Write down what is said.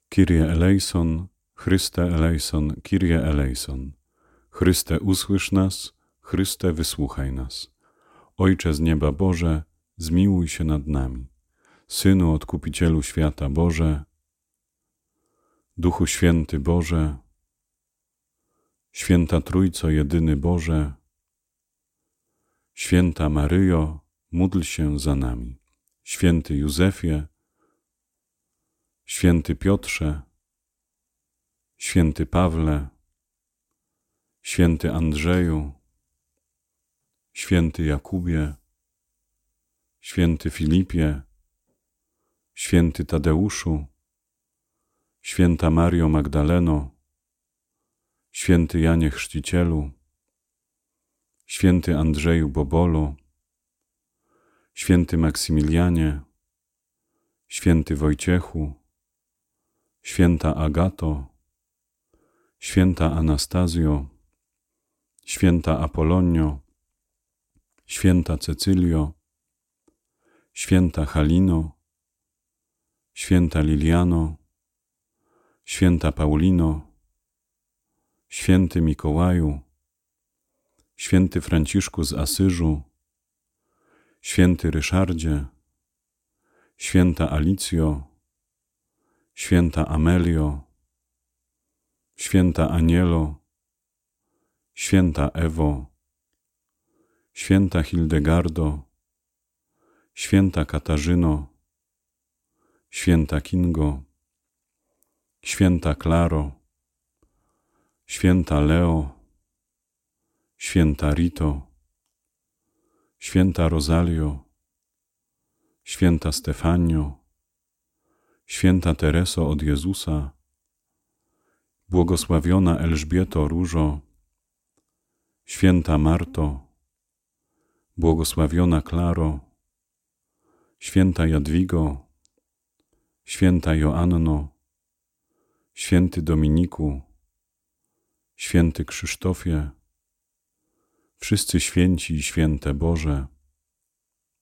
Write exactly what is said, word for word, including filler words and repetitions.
Kyrie eleison, Chryste eleison, Kyrie eleison. Chryste, usłysz nas, Chryste, wysłuchaj nas. Ojcze z nieba Boże, zmiłuj się nad nami. Synu Odkupicielu świata Boże, Duchu Święty Boże, Święta Trójco Jedyny Boże, Święta Maryjo, módl się za nami. Święty Józefie, Święty Piotrze, Święty Pawle, Święty Andrzeju, Święty Jakubie, Święty Filipie, Święty Tadeuszu, Święta Mario Magdaleno, Święty Janie Chrzcicielu, Święty Andrzeju Bobolo, Święty Maksymilianie, Święty Wojciechu, Święta Agato, Święta Anastazjo, Święta Apolonio, Święta Cecylio, Święta Halino, Święta Liliano, Święta Paulino, Święty Mikołaju, Święty Franciszku z Asyżu, Święty Ryszardzie, Święta Alicjo, Święta Amelio, Święta Anielo, Święta Ewo, Święta Hildegardo, Święta Katarzyno, Święta Kingo, Święta Klaro, Święta Leo, Święta Rito, Święta Rosalio, Święta Stefanio, Święta Tereso od Jezusa, błogosławiona Elżbieto Różo, Święta Marto, błogosławiona Klaro, Święta Jadwigo, Święta Joanno, Święty Dominiku, Święty Krzysztofie, wszyscy święci i święte Boże,